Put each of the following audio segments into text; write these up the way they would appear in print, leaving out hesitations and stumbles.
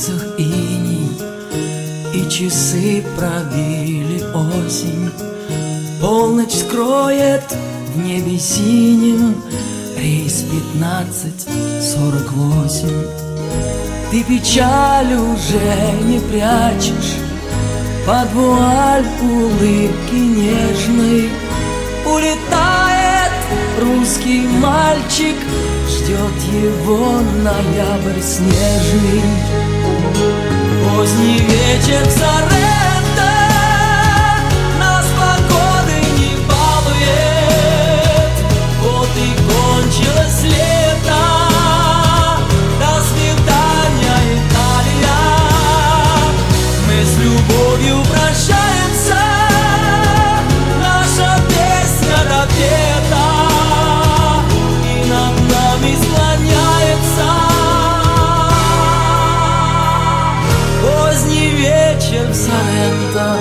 улицах иней, и часы пробили осень. Полночь скроет в небе синим рейс 1548. Ты печаль уже не прячешь под вуаль улыбки нежной. Улетает русский мальчик, ждет его ноябрь снежный. Поздний вечер в Соренто нас погоды не балует. Вот и кончилось лето, до свидания, Италия. Мы с любовью прощаемся, наша песня допета, и над нами склоняется поздний вечер в Соренто.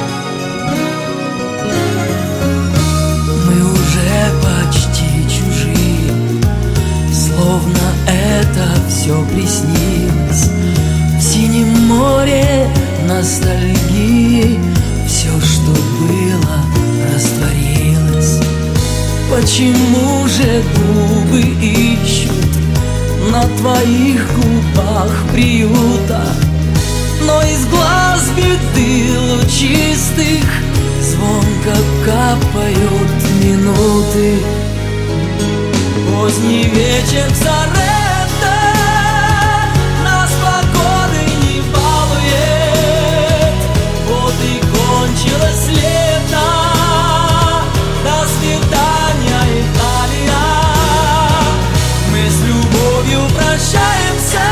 Мы уже почти чужие, словно это все приснилось. В синем море ностальгии все, что было, растворилось. Почему же губы ищут на твоих губах приюта? Но из глаз беды лучистых звонко капают минуты. Поздний вечер в Соренто нас погоды не балует. Вот и кончилось лето, до свидания, Италия. Мы с любовью прощаемся,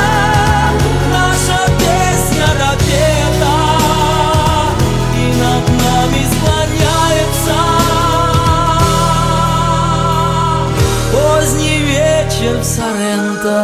наша песня допета, и над нами склоняется поздний вечер в Соренто.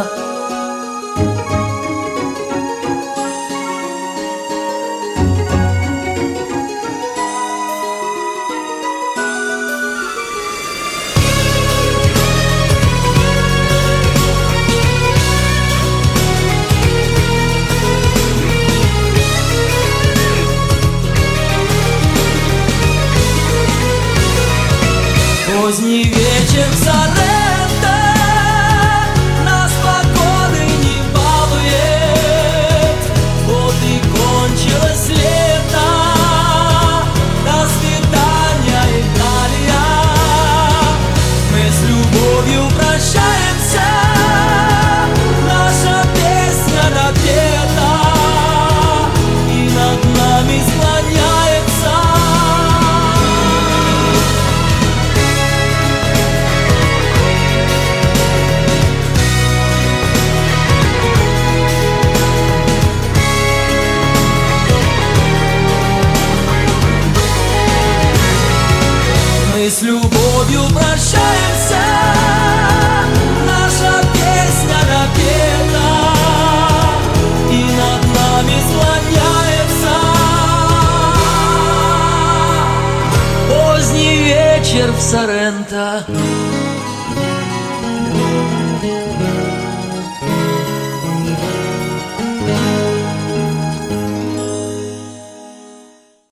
Поздний вечер в Соренто нас погоды не балует. Вот и кончилось лето, до свидания, Италия. Мы с любовью прощаемся, наша песня допета, и над нами склоняется с любовью прощаемся, наша песня допета, и над нами склоняется поздний вечер в Соренто.